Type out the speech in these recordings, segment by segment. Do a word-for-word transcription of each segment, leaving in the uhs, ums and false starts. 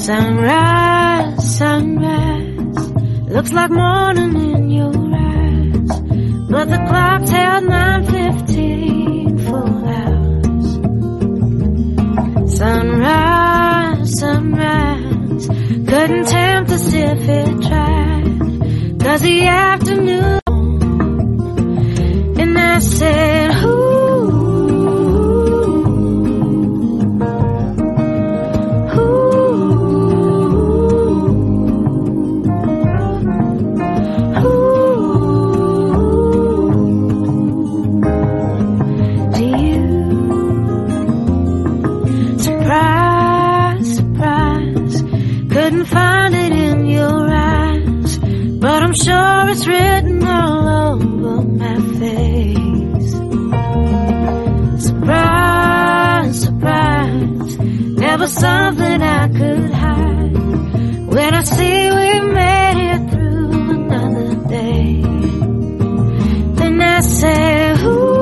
Sunrise, sunrise, looks like morning in your eyes, but the clock held nine fifteen full hours. Sunrise, sunrise, couldn't tempt us if it tried, 'cause the afternoon, and I said, ooh, find it in your eyes, but I'm sure it's written all over my face. Surprise, surprise, never something I could hide. When I see we made it through another day, then I say, ooh,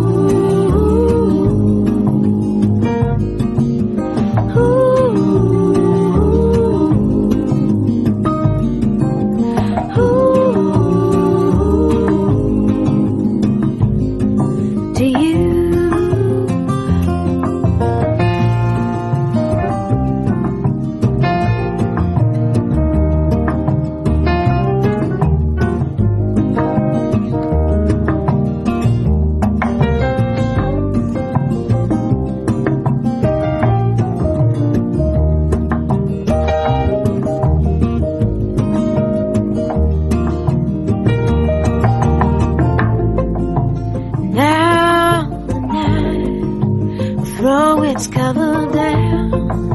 throw its cover down,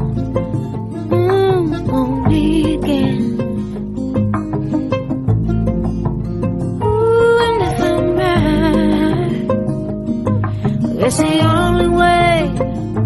mm, won't begin. Ooh, and if I'm right, it's the only way